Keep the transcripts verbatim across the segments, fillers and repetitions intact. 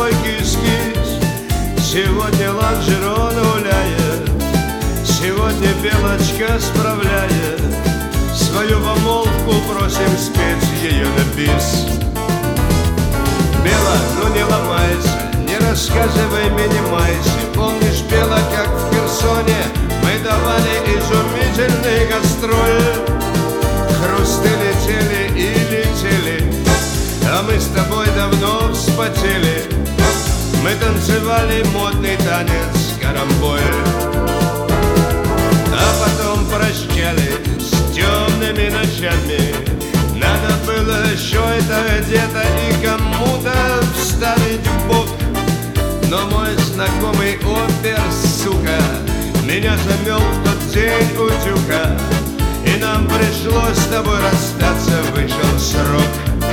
стойкий эскиз. Сегодня лонжерон гуляет, сегодня белочка справляет. Свою помолвку просим спеть ее на бис. Бела, ну не ломайся, не рассказывай мне, не майся. Помнишь, Бела, как в Херсоне мы давали изумительные гастроли? Хрусты летели и летели, а мы с тобой давно вспотели. Мы танцевали модный танец карамболь, а потом прощались с темными ночами. Надо было еще это где-то и кому-то вставить в бок. Но мой знакомый опер, сука, меня замел в тот день утюга, и нам пришлось с тобой расстаться, вышел срок.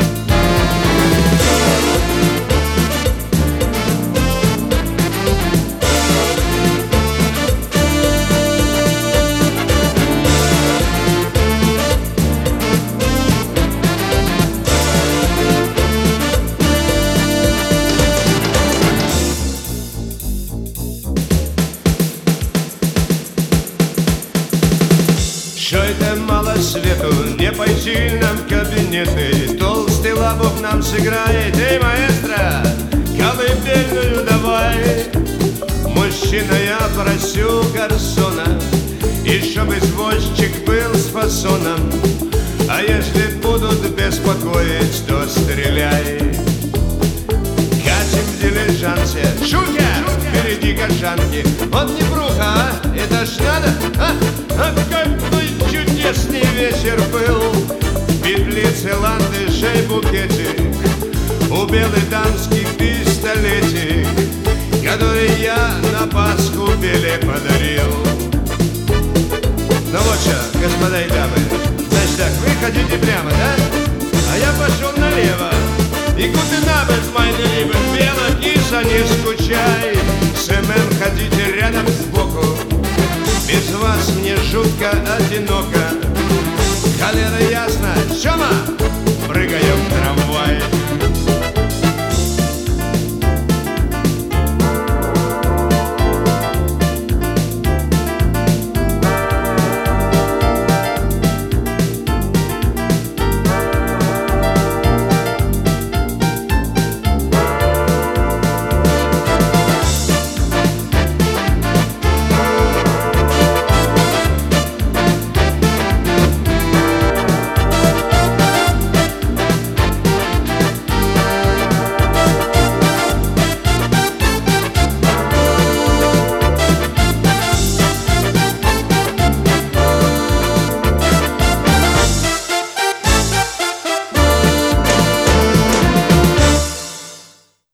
Что это мало свету, не пойти нам в кабинеты. Толстый лобок нам сыграет, эй, маэстро, колыбельную давай. Мужчина, я просю гарсона, и чтоб извозчик был с фасоном. А если будут беспокоить, то стреляй. Катим в дилижансе, шутя, впереди каштанки. Вот не бруха, а? Это ж надо, а? А какой чудесный вечер был. В петлице ландышей букетик, у белый дамский пистолетик, который я на Пасху Беле подарил. Ну вот что, господа и дамы, значит так, вы хотите прямо, да? А я пошел налево. И гутенабель, meine Liebe, Бела, киса, не скучай. С ММ ходите рядом сбоку, без вас мне жутко одиноко. Холера ясно, Сёма, прыгаем в